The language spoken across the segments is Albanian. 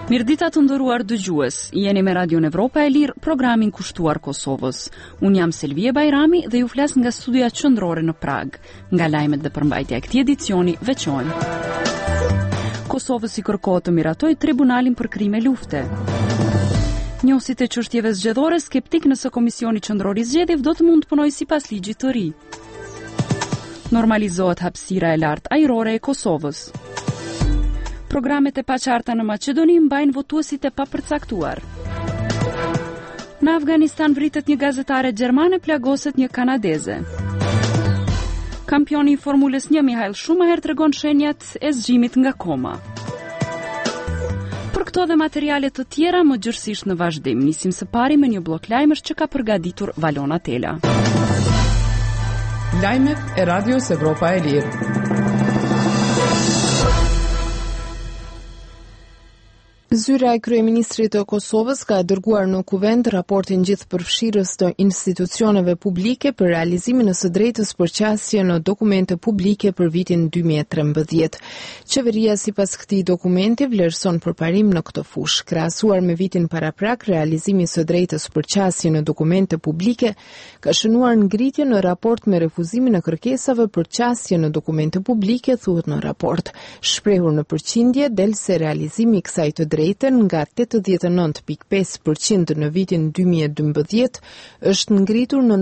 Mirdita të nderuar dëgjues, jeni me Radion Evropa e Lirë, programin kushtuar Kosovës. Unë jam Selvie Bajrami dhe ju flas nga studia qendrore në Prag. Nga lajmet dhe përmbajtja e këtij edicioni veçojmë. Kosovës i kërkohet të miratoj tribunalin për krime lufte. Njohësit e çështjeve zgjedhore skeptik nëse Komisioni Qendror i Zgjedhjeve do të mund të punojë sipas ligjit të ri. Normalizohet hapësira e lartë ajrore e Kosovës. Programet e paqarta në Maqedoni mbajnë votuesit e papërcaktuar. Në Afganistan vritet një gazetare gjermane, plagoset një kanadeze. Kampioni i Formulës 1 Michael Schumacher tregon shenjat e zgjimit nga koma. Për këto dhe materiale të tjera më gjërësisht në vazhdim, nisim së pari me një blok lajmësh që ka përgatitur Valona Tela. Lajmet e Radios Evropa e Lirë. Zyra e kryeministrit të Kosovës ka dërguar në kuvent raportin gjithëpërfshirës të institucioneve publike për realizimin e së drejtës për qasje në dokumente publike për vitin 2013. Qeveria sipas këtij dokumenti vlerëson përparim në këtë fushë. Krahasuar me vitin paraprak, realizimi i së drejtës për qasje në dokumente publike ka shënuar ngritje në raport me refuzimin e kërkesave për qasje në dokumente publike, thuhet në raport. Shprehur në përqindje, del se realizimi i kësaj të drejtën nga 89.5% në vitin 2012 është ngritur në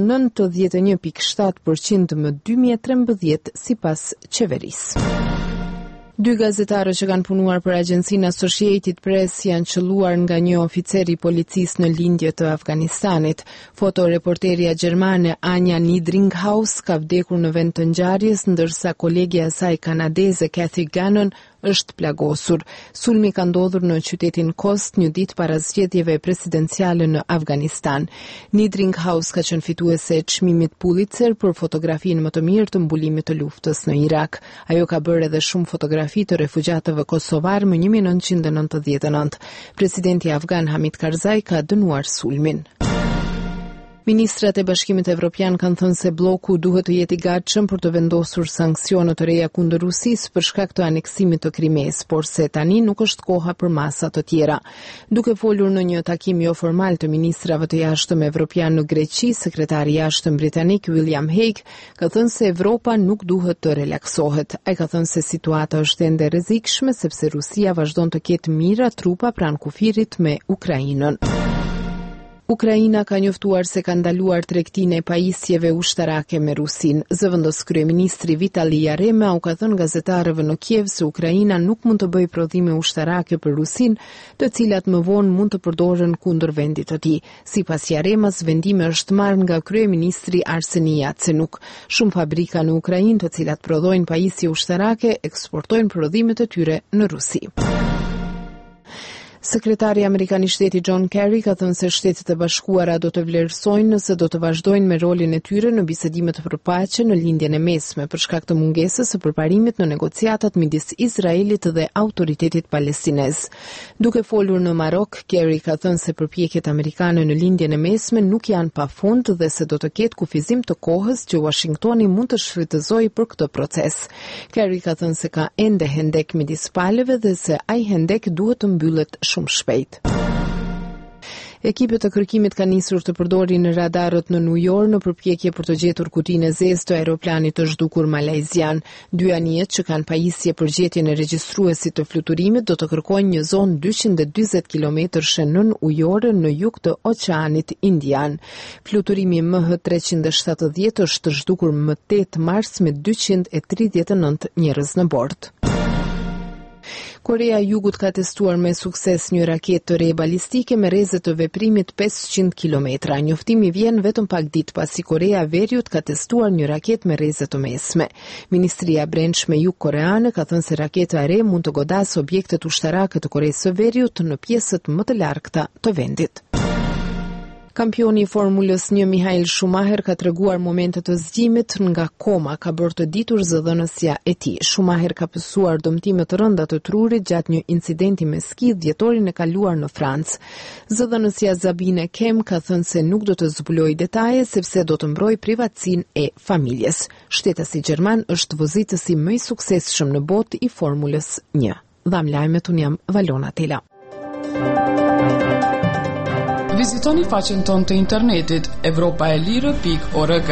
91.7% më 2013 sipas qeverisë. Dy gazetarë që kanë punuar për agjencinë Associated Press janë qelluar nga një oficer i policisë në lindje të Afganistanit. Fotoreporteria gjermane Anja Niedringhaus ka vdekur në vend të ngjarjes, ndërsa kolegja e saj kanadeze Kathy Gannon është plagosur. Sulmi ka ndodhur në qytetin Kost një ditë para zgjedhjeve presidenciale në Afganistan. Niedringhaus ka qenë fituese e çmimit Pulitzer për fotografinë më të mirë të mbulimit të luftës në Irak. Ajo ka bërë edhe shumë fotografi të refugjatëve kosovar më 1999. Presidenti afgan Hamid Karzai ka dënuar sulmin. Ministrat e Bashkimit Evropian kanë thënë se bloku duhet të jetë i gatshëm për të vendosur sanksione të reja kundër Rusisë për shkak të aneksimit të Krimes, por se tani nuk është koha për masa të tjera. Duke folur në një takim jo formal të ministrave të jashtëm evropian në Greqi, sekretari i jashtëm britanik William Hague ka thënë se Evropa nuk duhet të relaksohet. Ai ka thënë se situata është ende e rrezikshme sepse Rusia vazhdon të ketë mira trupa pranë kufirit me Ukrainën. Ukraina ka njoftuar se ka ndaluar tregtinë e pajisjeve ushtarake me Rusin. Zëvendës kryeministri Vitali Jarema u ka thënë gazetarëve në Kiev se Ukraina nuk mund të bëjë prodhime ushtarake për Rusin, të cilat më vonë mund të përdoren kundër vendit të tij. Sipas Jaremas, vendimi është marrë nga kryeministri Arseni Yatsenuk. Shumë fabrika në Ukrainë, të cilat prodhojnë pajisje ushtarake, eksportojnë prodhimet e tyre në Rusi. Sekretari Amerikan i Shtetit John Kerry ka thënë se Shtetet e Bashkuara do të vlerësojnë nëse do të vazhdojnë me rolin e tyre në bisedimet për paqe në lindjen e mesme për shkak të mungesës së përparimit në negociatat midis Izraelit dhe autoritetit palestinez. Duke folur në Marok, Kerry ka thënë se përpjekjet amerikane në lindjen e mesme nuk janë pafund dhe se do të ketë kufizim të kohës që Washingtoni mund të shfrytëzojë për këtë proces. Kerry ka thënë se ka ende hendek midis palëve dhe se ai hendek duhet të mbyllet shumë shpejt. Ekipet e kërkimit kanë nisur të përdorin radarët në New York në përpjekje për të gjetur kutinë e zezë të aeroplanit të zhdukur malajzian. Dy anijet që kanë pajisje për gjetjen e regjistruesit të fluturimit do të kërkojnë një zonë 240 kilometrëshe nën ujore në jug të Oqeanit Indian. Fluturimi MH370 është zhdukur më 8 mars me 239 njerëz në bord. Korea e Jugut ka testuar me sukses një raketë të re balistike me rrezë të veprimit 500 km. Njoftimi vjen vetëm pak ditë pasi Korea e Veriut ka testuar një raketë me rrezë të mesme. Ministria e Brendshme jugkoreane ka thënë se raketa e re mund të godasë objektet ushtarake të Koresë së Veriut në pjesët më të largëta të vendit. Kampioni i Formulës 1 Michael Schumacher ka treguar momente të zgjimit nga koma, ka bërë të ditur zëdhënësja e tij. Schumacher ka pësuar dëmtime të rënda të trurit gjatë një incidenti me ski dhjetorin e kaluar në Francë. Zëdhënësja Sabine Kem ka thënë se nuk do të zbulojë detaje sepse do të mbrojë privatësinë e familjes. Shtetësi gjerman është vozitësi më i suksesshëm në botë i Formulës 1. Dham lajmet, unë jam Valona Tela. Vizitoni faqen tonë të internetit europaelire.org.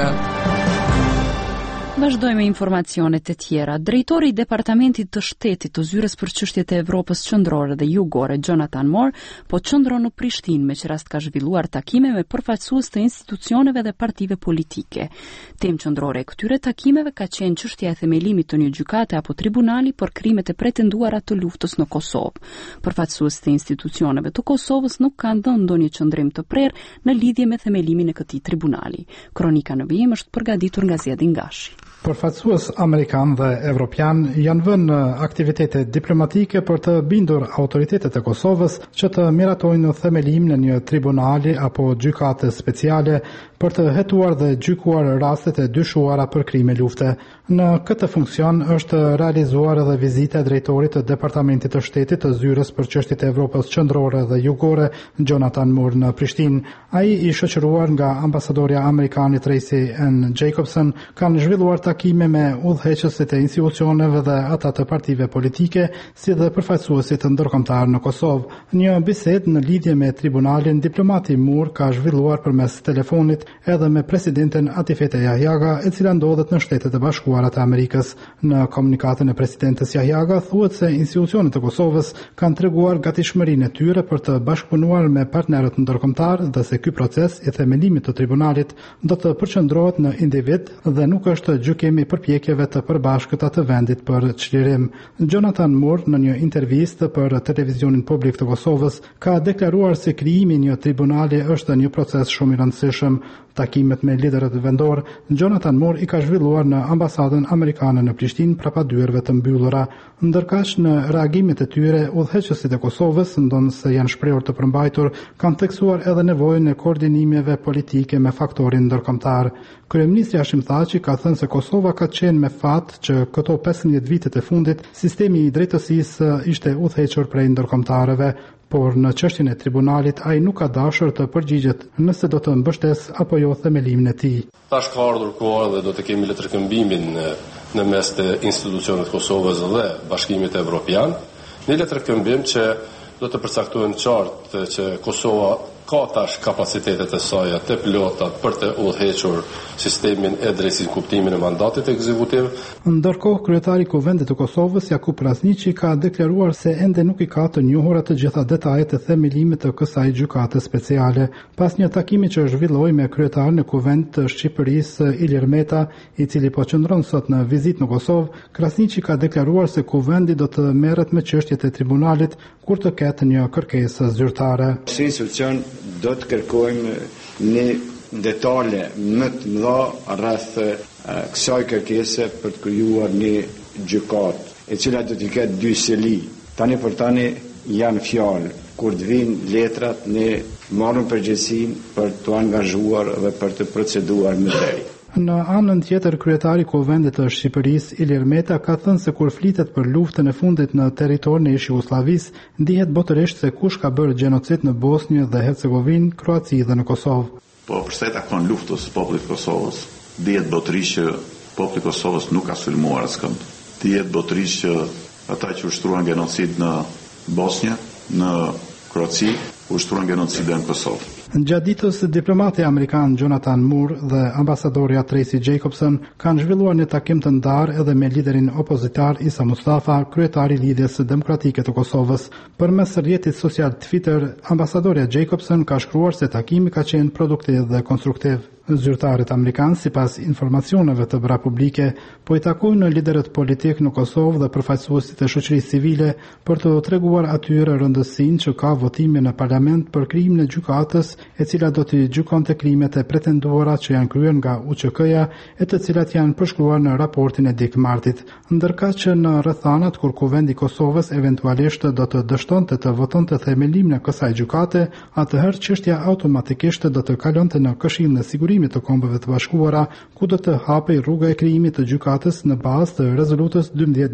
Vazhdojmë me informacionet e tjera. Drejtori i Departamentit të Shtetit të Zyrës për çështjet e Evropës Qendrore dhe Jugore, Jonathan Moore, po qëndron në Prishtinë, me që rast ka zhvilluar takime me përfaqësues të institucioneve dhe partive politike. Temë qendrore e këtyre takimeve ka qenë çështja e themelimit të një gjykate apo tribunali për krimet e pretenduara të luftës në Kosovë. Përfaqësues të institucioneve të Kosovës nuk kanë dhënë ndonjë qëndrim të prerë në lidhje me themelimin e këtij tribunali. Kronika në vijim është përgatitur nga Zjedin Gashi. Përfaqësues amerikan dhe evropian janë vënë aktivitete diplomatike për të bindur autoritetet e Kosovës që të miratojnë themelimin e një tribunali apo gjykate speciale për të hetuar dhe gjykuar rastet e dyshuara për krime lufte. Në këtë funksion është realizuar edhe vizita e drejtorit të Departamentit të Shtetit të Zyrës për çështjet e Evropës Qendrore dhe Jugore, Jonathan Moore, në Prishtinë. Ai i shoqëruar nga ambasadorja amerikane Tracy N. Jacobson kanë zhvilluar takime me udhëheqësit e institucioneve dhe ata të partive politike, si dhe përfaqësuesit ndërkombëtar në Kosovë. Një bisedë në lidhje me tribunalin, diplomati Moore ka zhvilluar përmes telefonit edhe me presidenten Atifete Jahjaga, e cila ndodhet në Shtetet e Bashkuara të Amerikës. Në komunikatën e presidentes Jahjaga thuhet se institucionet e Kosovës kanë treguar gatishmërinë e tyre për të bashkëpunuar me partnerët ndërkombëtar dhe se ky proces i themelimit të tribunalit do të përqendrohet në individ dhe nuk është gjykim i përpjekjeve të përbashkëta të vendit për çlirim. Jonathan Moore në një intervistë për televizionin publik të Kosovës ka deklaruar se krijimi i një tribunali është një proces shumë i rëndësishëm. Takimet me liderët vendor, Jonathan Moore i ka zhvilluar në ambasadën amerikane në Prishtinë prapa dyerve të mbyllura. Ndërkaq në reagimet e tyre, udhëheqësit e Kosovës, ndonse janë shprehur të përmbajtur, kanë theksuar edhe nevojën e koordinimeve politike me faktorin ndërkombëtar. Kryeministri Hashim Thaçi ka thënë se Kosova ka qenë me fat që këto 15 vitet e fundit sistemi i drejtësisë ishte udhëhequr prej ndërkombëtarëve, por në çështjen e tribunalit ai nuk ka dashur të përgjigjet nëse do të mbështes apo jo themelimin e tij. Tash ka ardhur koha dhe do të kemi letërkëmbimin në mes të institucioneve të Kosovës dhe Bashkimit Evropian, një letërkëmbim që do të përcaktojnë qartë që Kosova ka tash kapacitetet e saj të plota për të udhëhequr sistemin e drejtësisë, kuptimin e mandatit ekzekutiv. Ndërkohë, kryetari i Kuvendit të Kosovës, Jakub Rasniqi, ka deklaruar se ende nuk i ka të njohura të gjitha detajet e themelimit të kësaj gjykate speciale. Pas një takimi që zhvilloi me kryetarin e Kuvendit të Shqipërisë, Ilir Meta, i cili po qëndron sot në vizitë në Kosovë, Krasniqi ka deklaruar se Kuvendi do të merret me çështjet e tribunalit kur të ketë një kërkesë zyrtare. Si institucion do të kërkojmë një detale më të mëdha rreth kësaj kërkese për të krijuar një gjykatë e cila do të ketë dy seli. Tani për tani janë fjalë, kur të vinë letrat ne marrim përgjegjësinë për të angazhuar dhe për të proceduar më tej. Në anën tjetër, kryetari i Kuvendit të Shqipërisë, Ilir Meta, ka thënë se kur flitet për luftën e fundit në territorin e Jugosllavisë, ndihet botërisht se kush ka bërë gjenocid në Bosnjë dhe Hercegovinë, Kroaci dhe në Kosovë. Po përsa i takon luftës popullit Kosovës, dihet botërisht që populli i Kosovës nuk ka sulmuar askënd. Dihet botërisht që ata që ushtruan genocid në Bosnjë, në Kroaci, ushtruan genocid në Kosovë. Gjatë ditës, diplomati amerikan Jonathan Moore dhe ambasadorja Tracy Jacobson kanë zhvilluar një takim të ndarë edhe me liderin opozitar Isa Mustafa, kryetari i Lidhjes Demokratike të Kosovës. Përmes rrjetit social Twitter, ambasadorja Jacobson ka shkruar se takimi ka qenë produktiv dhe konstruktiv. Zyrtarët amerikanë, sipas informacioneve të bra publike, po i takojnë liderët politik në Kosovë dhe përfaqësuesit e shoqërisë civile për të treguar atyre rëndësinë që ka votimi në parlament për krimin e gjykatës, e cila do të gjykonte krimet e pretenduara që janë kryer nga UÇK-ja e të cilat janë përshkruar në raportin e Dick Martit. Ndërkaq që në rrethanat kur Kuvendi i Kosovës eventualisht do të dështonte të votonte themelimin e kësaj gjykate, atëherë çështja automatikisht do të kalonte në Këshillin e Sigurimit të Kombeve të Bashkuara, ku do të hapej rruga e krijimit të gjykatës në bazë të rezolutës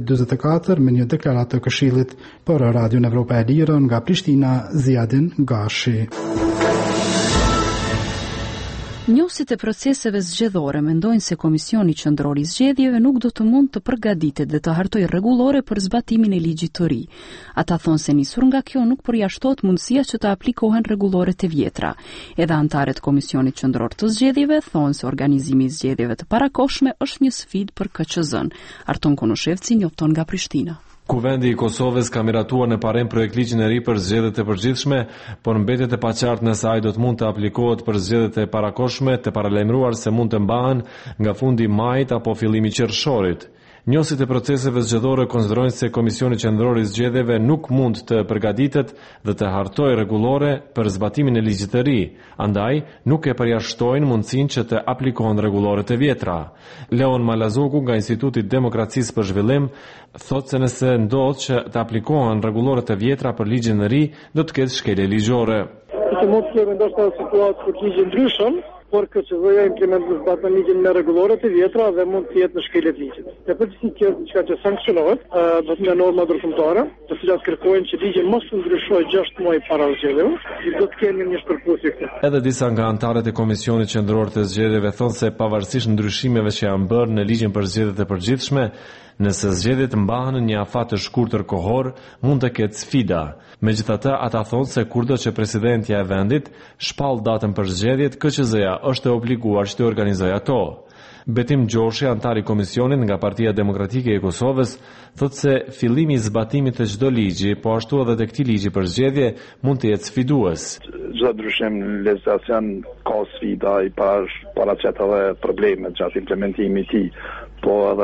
1244 me një deklaratë të Këshillit. Për Radio Evropa e Lirë nga Prishtina, Zjedin Gashi. Njohësit e proceseve zgjedhore mendojnë se Komisioni Qendror I Zgjedhjeve nuk do të mund të përgatitet dhe të hartojë rregullore për zbatimin e ligjit të ri. Ata thonë se nisur nga kjo nuk përjashtohet mundësia që të aplikohen rregulloret e vjetra. Edhe antarët Komisionit Qendror të Zgjedhjeve thonë se organizimi I zgjedhjeve të parakohshme është një sfidë për KQZ-n. Arton Konushevci njofton nga Prishtina. Kuvendi I Kosovës ka miratuar në parim projekt ligjin e ri për zgjedhjet e përgjithshme, por mbetet e paqartë nëse ai do të mund të aplikohet për zgjedhjet e parakohshme, të paralajmëruar se mund të mbahen nga fundi I majit apo fillimi I qershorit. Njohësit e proceseve zgjedhore konsiderojnë se Komisioni Qendror I Zgjedhjeve nuk mund të përgatitet dhe të hartojë rregullore për zbatimin e ligjit të ri, andaj nuk e përjashtojnë mundësinë që të aplikohen rregulloret e vjetra. Leon Malazoku nga Instituti I Demokracisë për Zhvillim thotë se nëse ndodh që të aplikohen rregulloret e vjetra për ligjin e ri, do të ketë shkelje ligjore. Mund të kemi ndoshta situatë për ligjin ndryshëm, por KQZ-ja implementon zbatën ligjin me rregulloret e vjetra dhe mund të jetë në shkelje të ligjit. Në përgjithësi kjo diçka që sankcionohet, do të nga norma ndërkombëtare, të cilat kërkojnë që ligji mos të ndryshojë 6 muaj para zgjedhjeve, do të kemi një shpërpusje këtu. Edhe disa nga antarët e Komisionit Qendror të Zgjedhjeve thonë se pavarësisht ndryshimeve që janë bërë në ligjin për zgjedhjet e përgjithshme, nëse zgjedhjet mbahen në një afat të shkurtër kohor, mund të ketë sfida. Megjithatë, ata thonë se kurdo që presidentja e vendit shpall datën për zgjedhjet, KQZ-ja është e obliguar që të organizojë ato. Betim Gjoshi, antar I komisionit nga Partia Demokratike e Kosovës, thotë se fillimi I zbatimit të çdo ligji, po ashtu edhe të këtij ligji për zgjedhje, mund të jetë sfidues. Çdo ndryshim legislacion ka sfida I paraqet edhe probleme gjatë implementimit të tij. Po edhe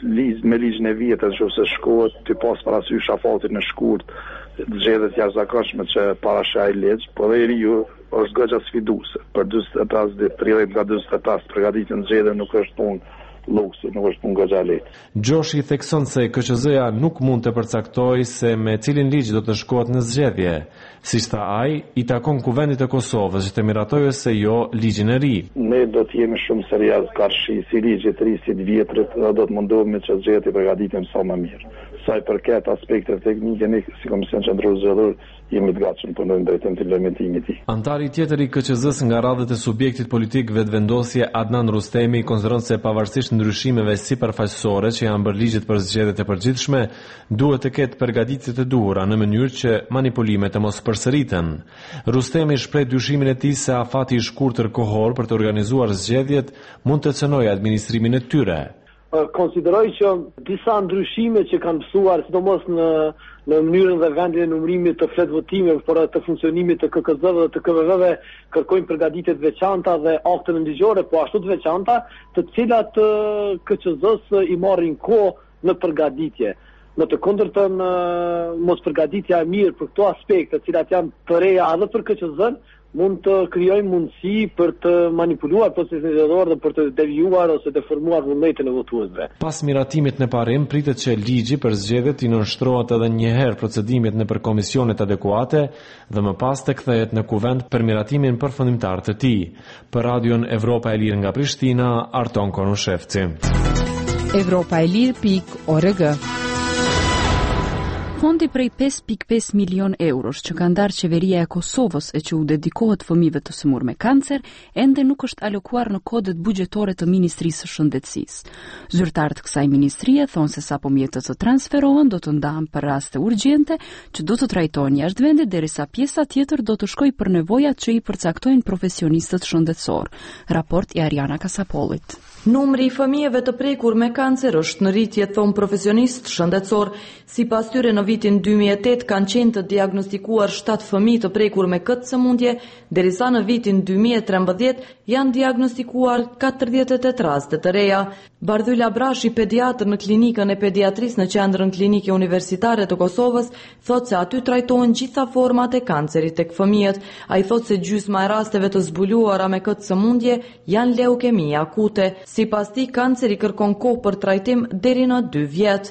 me ligjin e vjetër nëse shkohet të pas parasysh afatin në shkurt, zgjedhjet jashtëzakonshme që parashaj ligj, po edhe riu është goxha sfiduese. Për 45 ditë, rrjedhim nga 45 përgatitjen zgjedhje nuk është punë luksu, nuk është punë goxha lehtë. Gjoshi thekson se KQZ-ja nuk mund të përcaktojë se me cilin ligj do të shkohet në zgjedhje. Siç tha ai, I takon Kuvendit të Kosovës që të miratojë se jo ligjin e ri. Ne do të jemi shumë serioz karshi si ligjit të ri si të vjetrit, dhe do të mundohemi që zgjedhjet I përgatitem sa më mirë. Sa I përket aspekteve teknike, ne si Komision Qendror Zgjedhor jemi të gatshëm punojmë drejtim të implementimit të tij. Antari tjetër I KQZ-s nga radhët e subjektit politik vetëvendosje Adnan Rustemi konsideron se pavarësisht ndryshimeve sipërfaqësore që janë bërë ligjit për zgjedhjet e përgjithshme, duhet të ketë përgatitjet e duhura në mënyrë që manipulimet të mos përsëriten. Rustemi shpreh dyshimin e tij se afati I shkurtër kohor për të organizuar zgjedhjet mund të cënojë administrimin e tyre. Konsideroj që disa ndryshime që kanë mësuar, sidomos në mënyrën dhe vendin e numërimit të flet votimeve, por të funksionimit të KKZ-ve dhe të KVV-ve, kërkojnë përgatitje të veçanta dhe akte ligjore, po ashtu të veçanta, të cilat KQZ-s I marrin kohë në përgatitje. Në të kundërtën, mos përgatitja e mirë për këto aspekte, të cilat janë të reja edhe për KQZ-n, mund të krijojnë mundësi për të manipuluar procesin zgjedhor dhe për të devijuar ose deformuar vullnetin e votuesve. Pas miratimit në parim, pritet që ligji për zgjedhjet I nënshtrohet edhe një herë procedimit nëpër komisionet adekuate dhe më pas të kthehet në kuvend për miratimin përfundimtar të tij. Për Radion Evropa e Lirë nga Prishtina, Arton Konushevci. Evropaelir.org. Fondi prej 5.5 milion eurosh që ka ndarë qeveria e Kosovës e që u dedikohet fëmijëve të sëmurë me kancer, ende nuk është alokuar në kodet buxhetore të Ministrisë së Shëndetësisë. Zyrtarët kësaj ministrie thonë se sapo mjetët të transferohen do të ndahen për raste urgjente që do të trajtohen jashtë vendit, derisa pjesa tjetër do të shkojë për nevojat që I përcaktojnë profesionistët shëndetësor. Raport I Ariana Kasapollit. Numri I fëmijëve të prekur me kancer është në rritje, thon profesionistë shëndetësor. Sipas tyre në vitin 2008 kanë qenë të diagnostikuar 7 fëmijë të prekur me këtë sëmundje, derisa në vitin 2013 janë diagnostikuar 48 raste të reja. Bardhyla Brashi, pediatër në klinikën e pediatrisë në qendrën klinike universitare të Kosovës, thotë se aty trajtohen gjitha format e kancerit tek fëmijët. Ai thotë se gjysma e rasteve të zbuluara me këtë sëmundje janë leukemi akute. Sipas tij, kanceri kërkon kohë për trajtim deri në 2 vjet.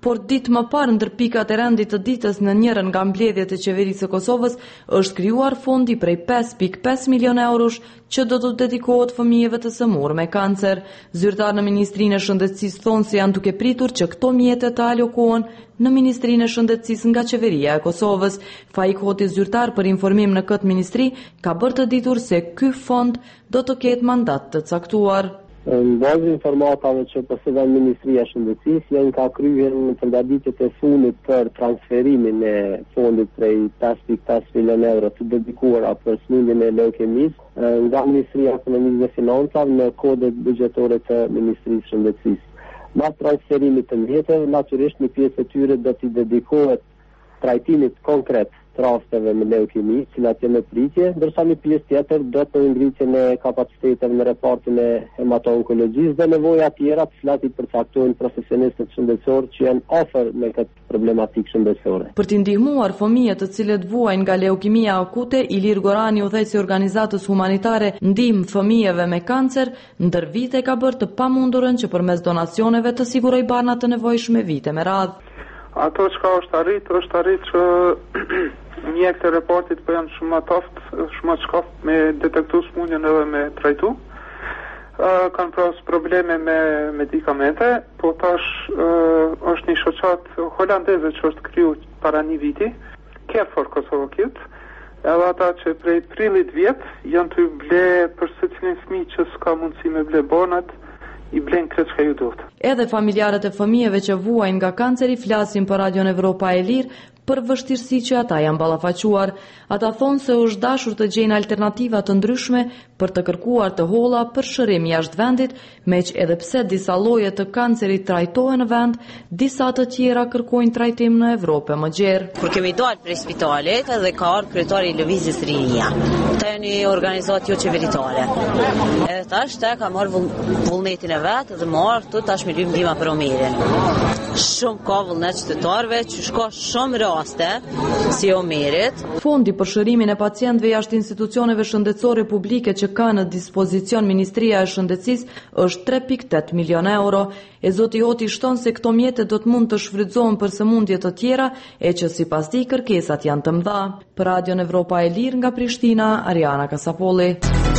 por ditë më parë ndër pikat e rendit të ditës në njërin nga mbledhjet e qeverisë së Kosovës është krijuar fondi prej 5.5 milion eurosh që do të dedikohet fëmijëve të sëmurë me kancer. Zyrtar në Ministrinë e Shëndetësisë thonë se janë duke pritur që këto mjete të alokohen në Ministrinë e Shëndetësisë nga Qeveria e Kosovës. Faik Hoti, zyrtar për informim në këtë ministri, ka bërë të ditur se ky fond do të ketë mandat të caktuar. Në bazë informatave që posedon Ministria e Shëndetësisë, janë ka kryer përgatitjet e fundit për transferimin e fondit prej 5.5 milion euro të dedikuara për smundjen e leukemisë nga Ministria e Ekonomisë dhe Financave në kodet buxhetore të Ministrisë së Shëndetësisë. Pas transferimit të mjeteve, natyrisht një pjesë e tyre do t'i dedikohet trajtimit konkret të rasteve me leukemi, cilat janë në pritje, ndërsa një pjesë tjetër do të ngritjen e kapaciteteve në repartin e hemato-onkologjisë dhe nevoja tjera të cilat i përcaktojnë profesionistët shëndetësorë që janë afër me këtë problematikë shëndetësore. Për t'i ndihmuar fëmijët të cilët vuajnë nga leukemia akute, Ilir Gorani, udhëheqësi i organizatës humanitare Ndihmë fëmijëve me kancer, ndër vite ka bërë të pamundurën që përmes donacioneve të sigurojë barna të nevojshme vite me radhë. Ato që është arrit që mjekët e repartit po janë shumë më shkaft me detektu smundjen edhe me trajtu. Kanë pras probleme me medikamente, po tash është një shoqat holandeze që është kriju para një viti, Care for Kosovo Kids, edhe ata që prej prillit vjet janë të ble për secilin fëmijë që s'ka mundësi me ble bonat, i blen këtë që ju duhet. Edhe familjarët e fëmijëve që vuajnë nga kanceri flasin për Radio Evropa e Lirë për vështirësi që ata janë ballafaquar. Ata thonë se është dashur të gjejnë alternativa të ndryshme për të kërkuar të holla për shërim jashtë vendit, meq edhe pse disa lloje të kancerit trajtohen në vend, disa të tjera kërkojnë trajtim në Evropë më gjerë. Kur kemi dalë prej spitalit dhe ka ardhur kryetari i lëvizjes Rinia. Këta janë një organizatë jo qeveritare. Edhe tash ka marrë vullnetin e vet dhe marrë këtu tash me lyp ndihma për Omerin. Shumë ka vullnet qytetarëve që shko shumë raste si Omerit. Fondi për shërimin e pacientëve jashtë institucioneve shëndetësore publike që ka në dispozicion Ministria e Shëndetësisë është 3.8 milion euro. E zoti Hoti shton se këto mjete do të mund të shfrytëzohen për sëmundje të tjera e që sipas tij kërkesat janë të mëdha. Për Radio Evropa e Lirë nga Prishtina, Ariana Kasapolli.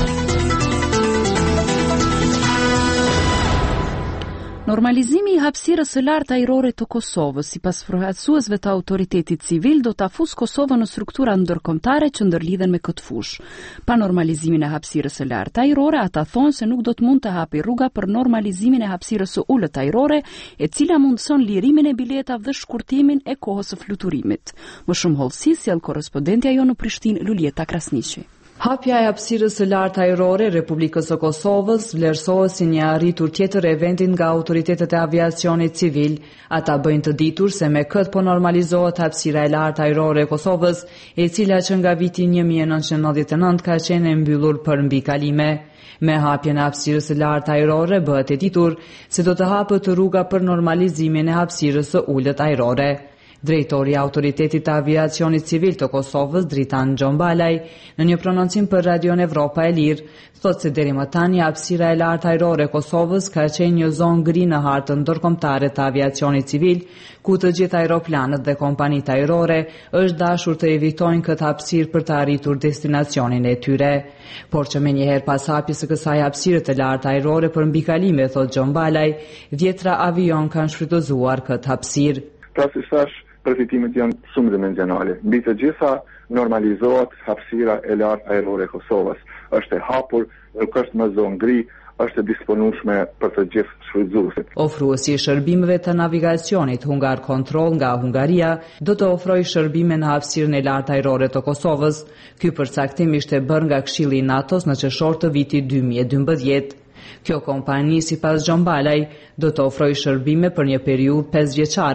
Normalizimi i hapësirës së lartë ajrore të Kosovës, sipas përfaqësuesve të autoritetit civil, do të afusë Kosovën në struktura ndërkombëtare që ndërlidhen me këtë fushë. Pa normalizimin e hapësirës së lartë ajrore, ata thonë se nuk do të mund të hapi rruga për normalizimin e hapësirës së ulët ajrore, e cila mundson lirimin e biletave dhe shkurtimin e kohës së fluturimit. Më shumë hollësi sjell korrespondentja jonë në Prishtinë, Lulieta Krasniqi. Hapja e hapësirës së lartë ajrore Republikës së Kosovës vlerësohet si një arritur tjetër e vendit nga autoritetet e aviacionit civil. Ata bëjnë të ditur se me këtë po normalizohet hapësira e lartë ajrore e Kosovës, e cila që nga viti 1999 ka qenë e mbyllur për mbikalime. Me hapjen e hapësirës së lartë ajrore bëhet e ditur se do të hapet rruga për normalizimin e hapësirës së ulët ajrore. Drejtori i Autoritetit të Aviacionit Civil të Kosovës, Dritan Gjombalaj, në një prononcim për Radio Evropa e Lirë, thotë se deri më tani hapësira e lartë ajrore e Kosovës ka qenë një zonë gri në hartën ndërkombëtare të aviacionit civil, ku të gjithë aeroplanët dhe kompanitë ajrore është dashur të evitojnë këtë hapësirë për të arritur destinacionin e tyre. Por që menjëherë pas hapjes së kësaj hapësire të lartë ajrore për mbikalime, thotë Gjombalaj, 10 avion kanë shfrytëzuar këtë hapësirë. Përfitimet janë shumë dimensionale. Mbi të gjitha normalizohet hapësira e lartë ajrore e Kosovës. Është e hapur, nuk është më zonë gri, është e disponueshme për të gjithë shfrytëzuesit. Ofruesi i shërbimeve të navigacionit Hungar Control nga Hungaria do të ofrojë shërbime në hapësirën e lartë ajrore të Kosovës. Ky përcaktim ishte bërë nga Këshilli i NATO-s në qershor të vitit 2012. Kjo kompani, sipas Gjombalaj, do të ofrojë shërbime për një periudhë 5 vjeçare.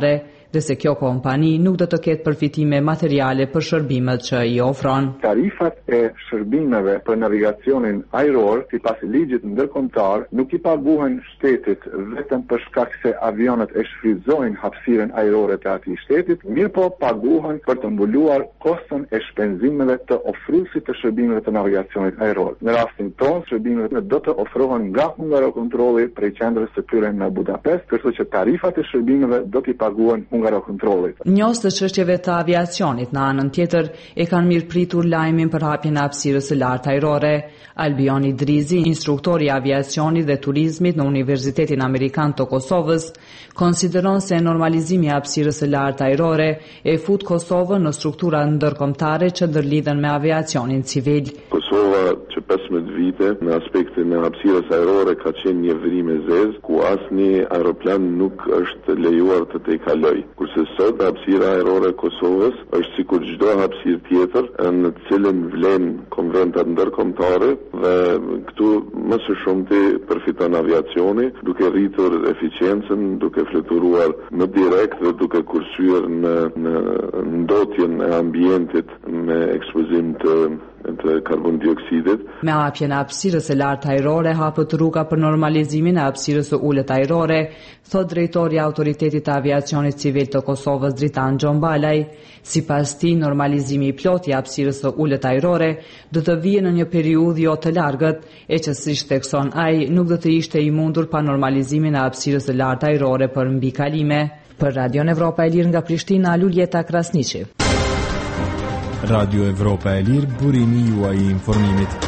dhe se kjo kompani nuk do të ketë përfitime materiale për shërbimet që i ofron. Tarifat e shërbimeve për navigacionin ajror, sipas ligjit ndërkombëtar, nuk i paguhen shtetit vetëm për shkak se avionët e shfrytëzojnë hapësirën ajrore të atij shtetit, mirë po paguhen për të mbuluar koston e shpenzimeve të ofruesit të shërbimeve të navigacionit ajror. Në rastin tonë, shërbimet do të ofrohen nga Hungarokontrolli prej qendrës së tyre në Budapest, kështu që tarifat e shërbimeve do t'i paguhen Hungarokontrollit. Njohës të çështjeve të aviacionit në anën tjetër e kanë mirëpritur lajmin për hapjen e hapësirës së lartë ajrore. Albion Idrizi, instruktori i aviacionit dhe turizmit në Universitetin Amerikan të Kosovës, konsideron se normalizimi i hapësirës së lartë ajrore e fut Kosovën në struktura ndërkombëtare që ndërlidhen me aviacionin civil. Kosova që 15 vite në aspektin e hapësirës ajrore ka qenë një vërim e zezë ku asnjë aeroplan nuk është lejuar të tejkalojë. Kurse sot hapësira ajrore e Kosovës është sikur çdo hapësirë tjetër në të cilën vlen konventat ndërkombëtare dhe këtu më së shumti përfiton aviacioni duke rritur eficiencën, duke fluturuar më direkt dhe duke kursyer në ndotjen e ambientit me ekspozim të karbon dioksidit. Me hapjen e hapësirës së lartë ajrore hapet rruga për normalizimin e hapësirës së ulët ajrore, thot drejtori i Autoritetit të Aviacionit Civil të Kosovës Dritan Xhombalaj. Sipas tij, normalizimi i plotë i hapësirës së ulët ajrore do të vijë në një periudhë jo të largët, e që siç thekson ai, nuk do të ishte i mundur pa normalizimin e hapësirës së lartë ajrore për mbikalime. Për Radio Evropa e Lirë nga Prishtina, Luljeta Krasniqi. Radio Evropa e Lirë, burimi juaj i informimit.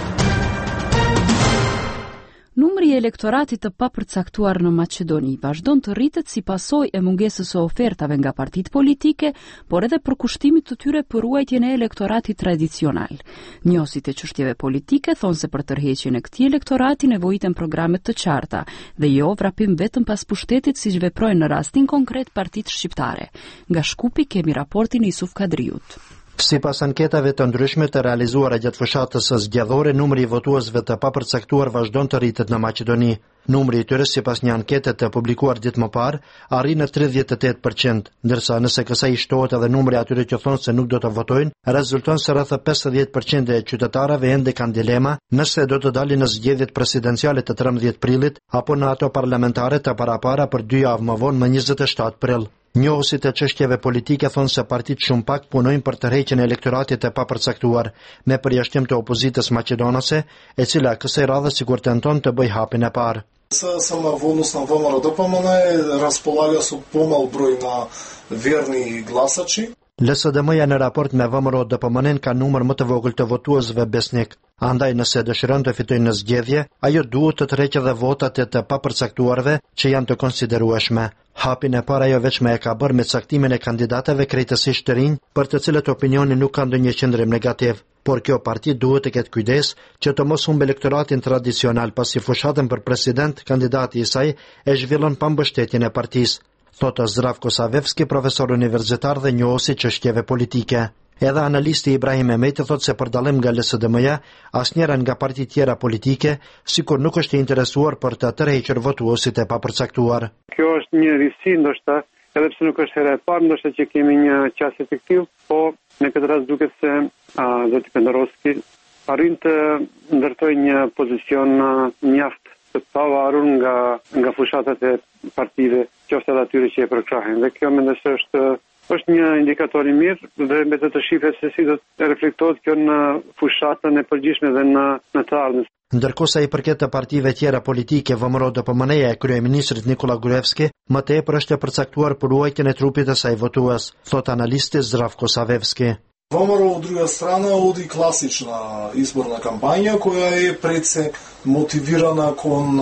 Numri i elektoratit të papërcaktuar në Maqedoni vazhdon të rritet si pasojë e mungesës së ofertave nga partitë politike, por edhe për kushtimit të tyre për ruajtjen e elektoratit tradicional. Njohësit e çështjeve politike thonë se për tërheqjen e këtij elektorati nevojiten programe të qarta dhe jo vrapim vetëm pas pushtetit siç veprojnë në rastin konkret partitë shqiptare. Nga Shkupi kemi raportin e Isuf Kadriut. Sipas anketave të ndryshme të realizuara gjatë fushatës së zgjedhore, numri i votuesve të papërcaktuar vazhdon të rritet në Maqedoni. Numri i tyre sipas një ankete të publikuar ditë më parë arrin në 38%, ndërsa nëse kësaj shtohet edhe numri atyre që thonë se nuk do të votojnë, rezulton se rreth 50% e qytetarëve ende kanë dilema nëse do të dalin në zgjedhjet presidenciale të 13 prillit apo në ato parlamentare të parapara për 2 javë më vonë më 27 prill. Njohësit e çështjeve politike thonë se partitë shumë pak punojnë për tërheqjen e elektoratit të papërcaktuar, me përjashtim të opozitës maqedonase, e cila kësaj radhe sikur tenton të bëjë hapin e parë. Сама внос на ВМРО ДПМН располага со помал број на верни гласачи. LSDM-ja në raport me VMRO DPMN ka numër më të vogël të votuesve besnik. Andaj nëse dëshiron të fitojnë në zgjedhje, ajo duhet të tërheqë edhe votat e të papërcaktuarve që janë të konsiderueshme. Hapin e parë ajo veçme e ka bërë me caktimin e kandidatëve krejtësisht të rinj, për të cilët opinioni nuk ka ndonjë qendrim negativ. Por kjo parti duhet të ketë kujdes që të mos humbë elektoratin tradicional, pasi fushatën për president, kandidati i saj e zhvillon pa mbështetjen e partisë, thotë Zdravko Savevski, profesor universitar dhe njohësi çështjeve politike. Edhe analisti Ibrahim Emeti thotë se për dallim nga LSDM-ja, asnjëra nga partitë tjera politike sikur nuk është i interesuar për të tërhequr votuesit e papërcaktuar. Kjo është një risi ndoshta, edhe pse nuk është hera e parë, ndoshta që kemi një qasje efektiv, po në këtë rast duket se zoti Pendarovski arrin të ndërtojë një pozicion mjaft të pavarur nga fushatat e partive, qoftë edhe atyre që e përkrahen. Dhe kjo mendoj se është një indikator i mirë dhe mbetet të shihet se si do të reflektohet kjo në fushatën e përgjithshme dhe në të ardhmen. Ndërkohë sa i përket të partive tjera politike, VMRO DPMN-ja e kryeministrit Nikola Gruevski më tepër është e përcaktuar për ruajtjen e trupit të saj votues, thot analisti Zdravko Savevski. ВМРО, от друга страна, води класична изборна кампања која е пред се мотивирана кон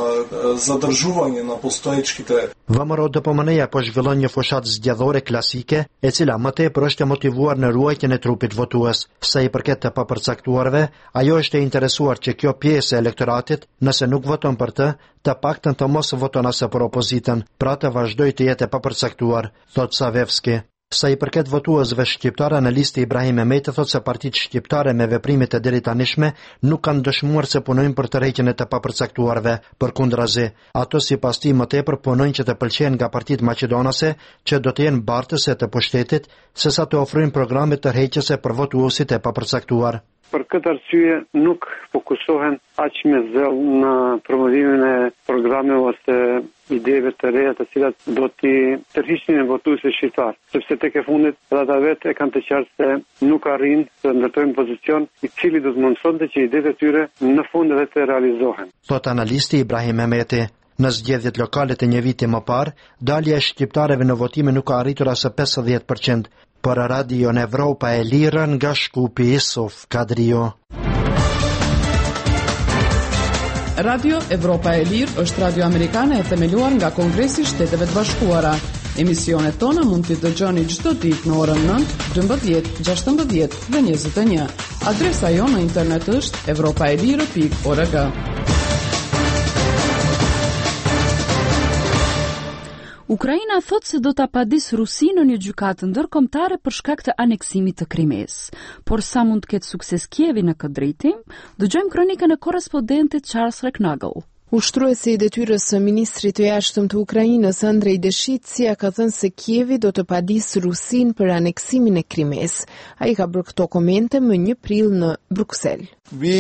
задржување на постоечките. VMRO DPMN-ja po zhvillon një fushatë zgjedhore klasike, e cila më tepër është e motivuar në ruajtjen e trupit votues. Sa i përket të papërcaktuarve, ajo është e interesuar që kjo pjesë e elektoratit, nëse nuk voton për të paktën të mos voton as për opozitën, pra të vazhdojë të jetë e papërcaktuar, thot Savevski. Sa I përket votuesve shqiptar, analisti Ibrahim Mehmeti thotë se partitë shqiptare me veprimet e deri tanishme nuk kanë dëshmuar se punojnë për tërheqjen e të papërcaktuarve. Përkundrazi, ato sipas tij më tepër punojnë që të pëlqejnë nga partitë maqedonase që do të jenë bartëse të pushtetit, sesa të ofrojnë programe tërheqëse për votuesit e papërcaktuar. Për këtë arsye nuk fokusohen aq me zell në promovimin e programeve ose ideve të reja të cilat do t'i tërhiqnin votuesit shqiptar, sepse tek e fundit ata vetë e kanë të qartë se nuk arrin të ndërtojnë pozicion I cili do të mundsonte që idetë e tyre në fund edhe të realizohen. Thot analisti Ibrahim Mehmeti. Në zgjedhjet lokale të një viti më parë, dalja e shqiptarëve në votime nuk ka arritur as 50%. Për Radio Evropa e Lirë nga Shkupi Isuf Kadrio. Radio Evropa e Lirë është radio amerikane e themeluar nga Kongresi I Shteteve të Bashkuara. Emisionet tona mund t'i dëgjoni çdo ditë në orën 9, 12, 16 dhe 21. Adresa jonë në internet është europaelire.org. Ukraina thot se do ta padis Rusinë në një gjykatë ndërkombëtare për shkak të aneksimit të Krimes. Por sa mund të ketë sukses Kievi në këtë drejtim? Dëgjojmë kronikën e korrespondentit Charles Reknagel. Ushtruesi I detyrës së ministrit të jashtëm të Ukrainës Andrej Deshitsia ka thënë se Kievi do të padisë Rusinë për aneksimin e Krimes. Ai ka bërë këto komente më 1 prill në Bruksel.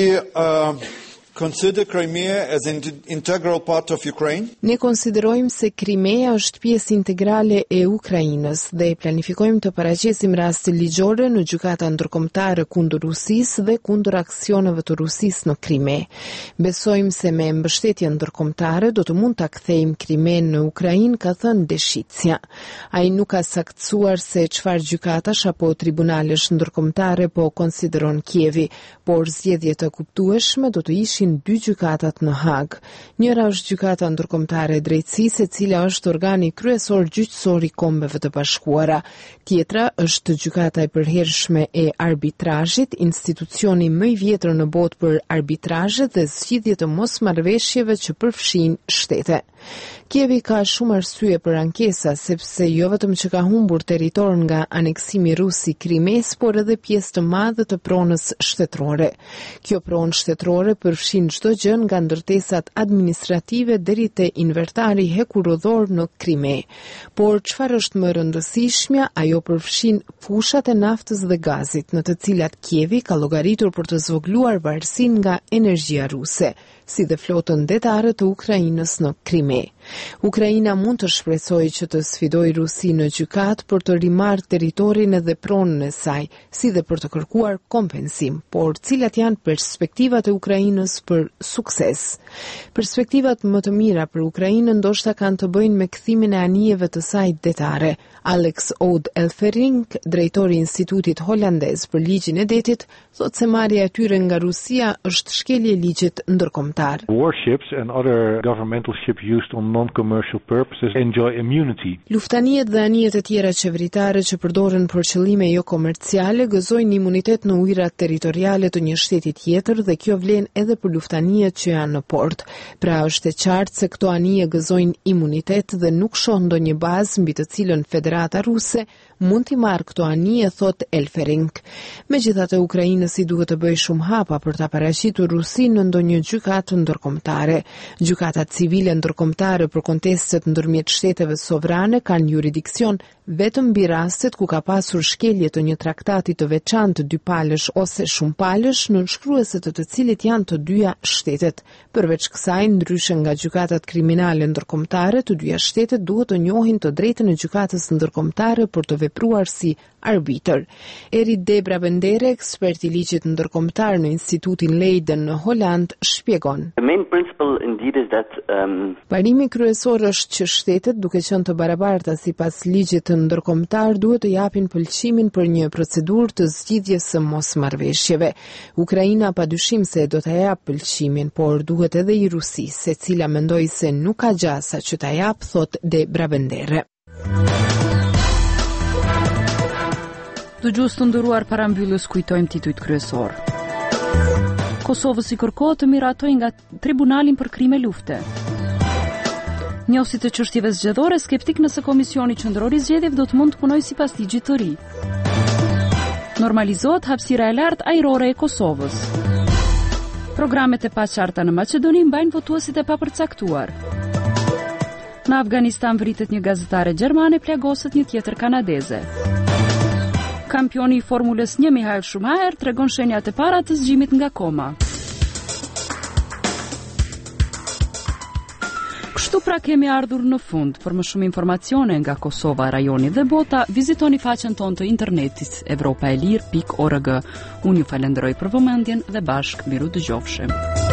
Consider Crimea as an integral part of Ukraine. Ne konsiderojmë se Krimea është pjesë integrale e Ukrainës dhe planifikojmë të paraqesim raste ligjore në gjykata ndërkombëtare kundër Rusisë dhe kundër aksioneve të Rusisë në Krime. Besojmë se me mbështetje ndërkombëtare do të mund ta kthejmë Krimen në Ukrainë, ka thënë Deshitsia. Ai nuk ka saktësuar se çfarë gjykatash apo tribunalesh ndërkombëtare po konsideron Kievi, por zgjedhjet e kuptueshme do të ishin 2 gjykatat në Hag. Njëra është gjykata ndërkombëtare e drejtësisë, e cila është organi kryesor gjyqësor I Kombeve të Bashkuara. Tjetra është gjykata e përhershme e arbitrazhit, institucioni më I vjetër në botë për arbitrazhe dhe zgjidhje të mosmarrëveshjeve që përfshin shtete. Kievi ka shumë arsye për ankesa, sepse jo vetëm që ka humbur territor nga aneksimi rus I Krimes, por edhe pjesë të madhe të pronës shtetërore. Kjo pronë shtetërore përfshin çdo gjë nga ndërtesat administrative deri te invertari hekurudhor në Krime. Por çfarë është më rëndësishmja, ajo përfshin fushat e naftës dhe gazit, në të cilat Kievi ka llogaritur për të zvogluar varësinë nga energjia ruse, si dhe flotën detare të Ukrainës në Krime. Ukraina mund të shpresojë që të sfidojë Rusinë në gjykat për të rimarrë territorin edhe pronën e saj, si dhe për të kërkuar kompensim, por cilat janë perspektivat e Ukrainës për sukses. Perspektivat më të mira për Ukrainën ndoshta kanë të bëjnë me kthimin e anijeve të saj detare. Alex Oud Elfering, drejtori I Institutit Holandez për ligjin e detit, thotë se marrja e tyre nga Rusia është shkelje e ligjit ndërkombëtar. Warships and other governmental ships used on non-commercial purposes enjoy immunity. Luftanijet dhe anijet e tjera qeveritare që përdoren për qëllime jo komerciale gëzojnë imunitet në ujërat territoriale të një shteti tjetër dhe kjo vlen edhe për luftanijet që janë në port. Pra është e qartë se këto anije gëzojnë imunitet dhe nuk shoh ndonjë bazë mbi të cilën Federata Ruse mund t'i marrë këto anije, thot Elfering. Megjithatë, Ukrainës I duhet të bëjë shumë hapa për ta paraqitur Rusinë në ndonjë gjykatë ndërkombëtare. Gjykatat civile ndërkombëtare për kontestet ndërmjet shteteve sovrane kanë jurisdiksion vetëm mbi rastet ku ka pasur shkelje të një traktati të veçantë dypalësh ose shumëpalësh nënshkruese të cilit janë të dyja shtetet. Përveç kësaj, ndryshe nga gjykatat kriminale ndërkombëtare, të dyja shtetet duhet të njohin të drejtën e gjykatës ndërkombëtare për të vepruar si arbitër. Erik de Brabendere, ekspert I ligjit ndërkombëtar në Institutin Leiden në Holand, shpjegon. Parimi kryesor është që shtetet, duke qenë të barabarta sipas ligjit ndërkombëtar, duhet të japin pëlqimin për një procedurë të zgjidhjes së mosmarrëveshjeve. Ukraina padyshim se do ta jap pëlqimin, por duhet edhe I Rusisë, e cila mendoi se nuk ka gjasa që ta jap, thot de Brabendere. Dëgjues të nderuar, para mbylljes kujtojmë titujt kryesor. Kosovës I kërkohet të miratojë nga Tribunali për krime lufte. Njohësi të çështjeve zgjedhore skeptik nëse Komisioni Qendror i Zgjedhjeve do të mund të punojë sipas ligjit të ri. Normalizohet hapësira e lartë ajrore e Kosovës. Programet e paqarta në Maqedoni mbajnë votuesit e papërcaktuar. Në Afganistan vritet një gazetare gjermane, plagoset një tjetër kanadeze. Kampioni i Formulës 1 Michael Schumacher tregon shenjat e para të zgjimit nga koma. Kështu pra kemi ardhur në fund. Për më shumë informacione nga Kosova, rajoni dhe bota, vizitoni faqen tonë të internetit evropaelir.org. Unë ju falenderoj për vëmendjen dhe bashkë miru dëgjofshim.